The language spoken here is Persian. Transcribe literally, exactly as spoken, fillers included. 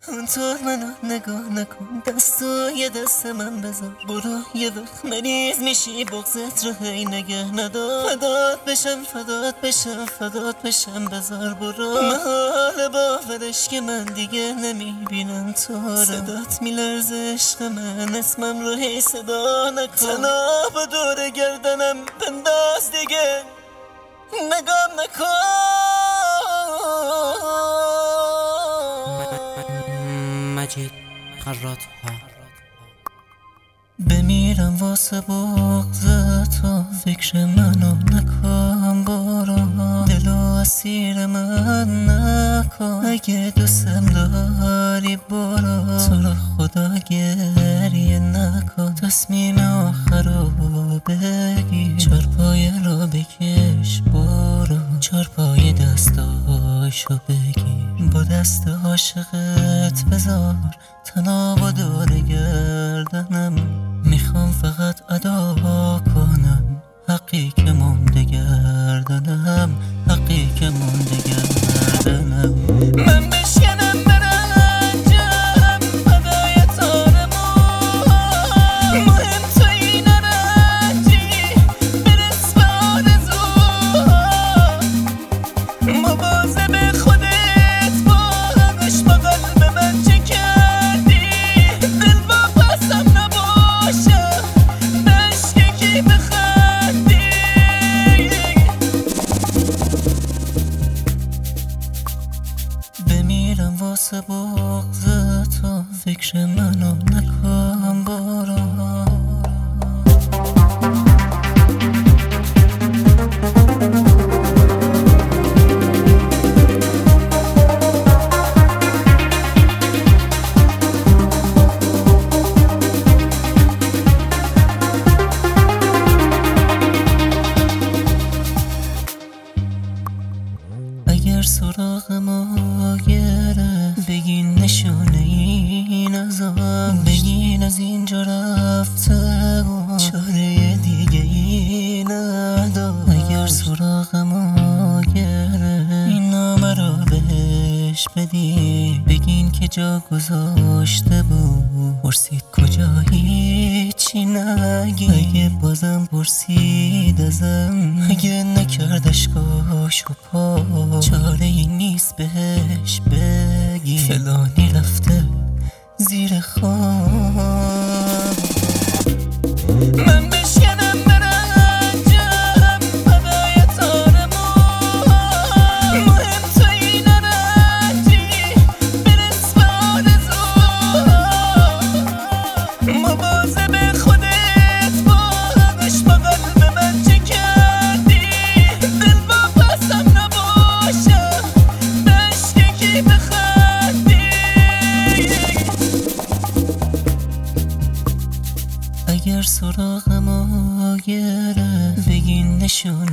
اونطور منو نگاه نکن، دستو یه دست من بذار. برو یه وقت مریض میشی، بغزت رو هی نگه ندار. فدات بشم فدات بشم فدات بشم بذار برو. محال باورش که من دیگه نمیبینم تو رو. صدات میلرزه عشق من، اسمم رو هی صدا نکن. تنها دور گردنم بنداز دیگه نگام نکن. مجید خرات ها. بمیرم واسه بغض تو، فکر منو نکن برو. دلو اسیر من نکن، اگه دوستم داری برو. تو رو خدا گریه نکن، تصمیم آخر رو بگیر. چار پایه رو بکش برو، چار پایه دستاشو بگیر. با دست عاشقت بذار تناب و دور گردنم. میخوام فقط ادا کنم حقی که مونده گردنم، حقی که مونده گردنم. من بشکنم برنجم فدای تارمون، مهم تو این رنجی برس به آرزوها. مواظب خودت باش، با قلب من چه کردی؟ دل واپسم نباشه نشکی کی بخندی. بمیرم واسه بغض تو، فکر منو نکن برو. اگر سراغ ما گره بگین نشونه این ازم، بگین از اینجا رفته و چاره دیگه ای ندار. اگر سراغ ما گره این نامه رو بهش بدین، بگین که جا گذاشته بود، پرسید کجا هیچی نگین. اگه بازم پرسید ازم، اگه نکردش کاش و پا، چاره ای نیست بهش بگی فلانی رفته زیر خواب. من بشکنم برنجم فدای تارمون، مهم تو این رنجی برس به آرزوها. مواظب خودت باش، با قلب من چه کردی؟ دل واپسم نباشه نشکی کی بخندی. اگر سراغ ما گره بگین نشونه